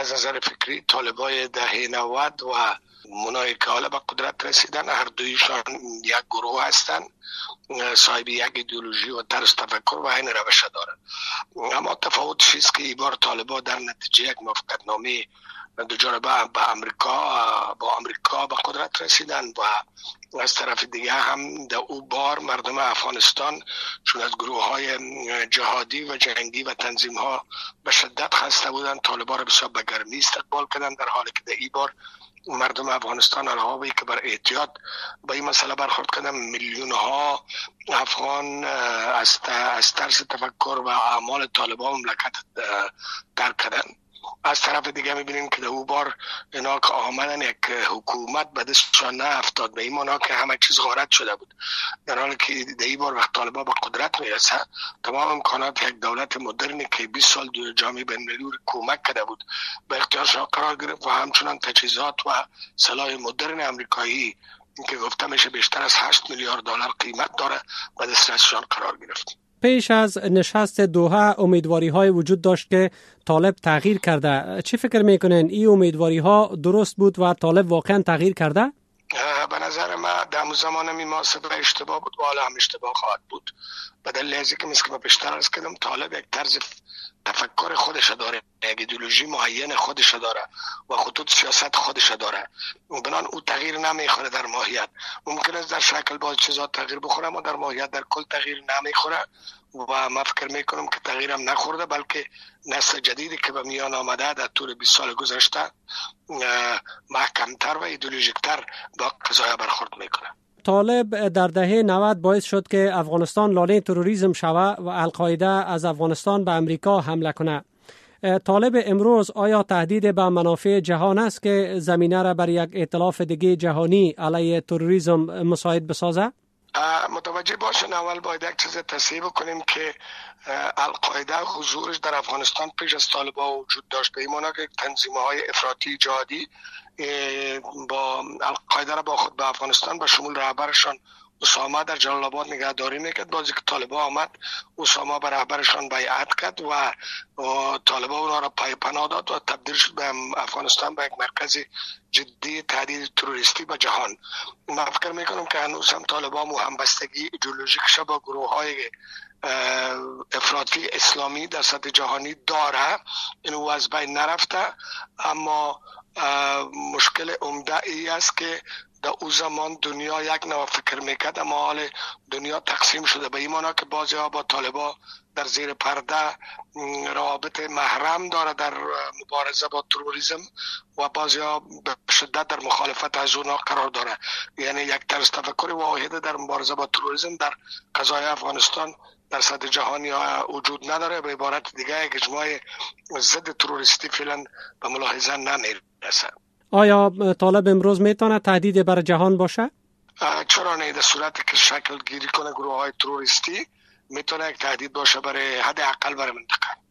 از نظر فکری طالبای دهه 90 و اونایی که حالا به قدرت رسیدن هر دویشان یک گروه هستند، صاحب یک ایدئولوژی و طرز تفکر و این روش دارند. اما تفاوت چیست که این بار طالبا در نتیجه یک موافقتنامه دچار با امریکا به قدرت رسیدن و از طرف دیگه هم در او بار مردم افغانستان چون از گروه های جهادی و جنگی و تنظیم ها به شدت خسته بودن، طالبا را بسیار به گرمی استقبال کردن، در حالی که در این بار مردم افغانستان علاوه که بر احتیاط با این مسئله برخورد کردن، میلیون ها افغان از طرز تفکر و اعمال طالبان مملکت ترک کردن. از طرف دیگه میبینیم که در او بار اینا که آمدن یک حکومت به دستشان نافتاد، به این معنا که همه چیز غارت شده بود، در حالی که در این بار وقت طالبان به قدرت میرسه تمام امکانات یک دولت مدرنی که 20 سال دو جامعه بین‌المللی کمک کرده بود به اختیارشان قرار گرفت و همچنان تجهیزات و سلاح مدرن امریکایی که گفته میشه بیشتر از 8 میلیارد دلار قیمت داره به دسترسشان قرار گرفت. پیش از نشست دوحه امیدواری های وجود داشت که طالب تغییر کرده. چی فکر میکنین این امیدواری ها درست بود و طالب واقعا تغییر کرده؟ به نظر من در زمان محاسبه اشتباه بود و حالا هم اشتباه خواهد بود. به دلیل ازی که مثل که من پیشتر عرض کردم طالب یک طرز تفکر خودش داره، یک ایدئولوژی معین خودش داره و خطوط سیاست خودش داره، بنان او تغییر نمیخوره. در ماهیت ممکن است در شکل باز چیزا تغییر بخوره اما در ماهیت در کل تغییر نمیخوره و من فکر میکنم که تغییرم نخورده، بلکه نسل جدیدی که به میان آمده در طول 20 سال گذشته محکمتر و ایدئولوژیکتر با قضایا برخورد میکنه. طالب در دهه 90 باعث شد که افغانستان لانه تروریسم شود و القاعده از افغانستان به امریکا حمله کنه. طالب امروز آیا تهدید به منافع جهان است که زمینه را بر یک ائتلاف دیگه جهانی علیه تروریسم مساعد بسازه؟ متوجه باشین اول باید یک چیز تصحیح بکنیم که القاعده حضورش در افغانستان پیش از طالبان وجود داشت، به این معنی که تنظیم‌های افراطی جهادی با القاعده را با خود به افغانستان به شمول رهبرشان اسامه در جلال آباد نگهداری میکرد. بازی که طالبان آمد اسامه به رهبرشان بیعت کرد و طالبان اونا را پناه داد و تبدیل شد به افغانستان به یک مرکز جدی تهدید تروریستی به جهان. من فکر میکنم که هنوز هم طالبان همبستگی ایدئولوژیکش با گروه های افراطی اسلامی در سطح جهانی داره، اینو از بین نرفته، اما مشکل عمده ای است که در او زمان دنیا یک نوع فکر میکرد اما حال دنیا تقسیم شده، به این معنا که بعضی ها با طالبان در زیر پرده روابط محرم داره در مبارزه با تروریسم و بعضی ها به شدت در مخالفت از اونا قرار داره. یعنی یک طرز تفکر واحد در مبارزه با تروریسم در قضای افغانستان در سطح جهانی وجود نداره. به عبارت دیگه یک اجماع ضد تروریستی فعلا به ملاحظه نمیرسه. آیا طالب امروز میتونه تهدید بر جهان باشه؟ چرا نه؟ در صورتی که شکل گیری کنه گروه های تروریستی میتونه یک تهدید باشه برای حداقل برای منطقه.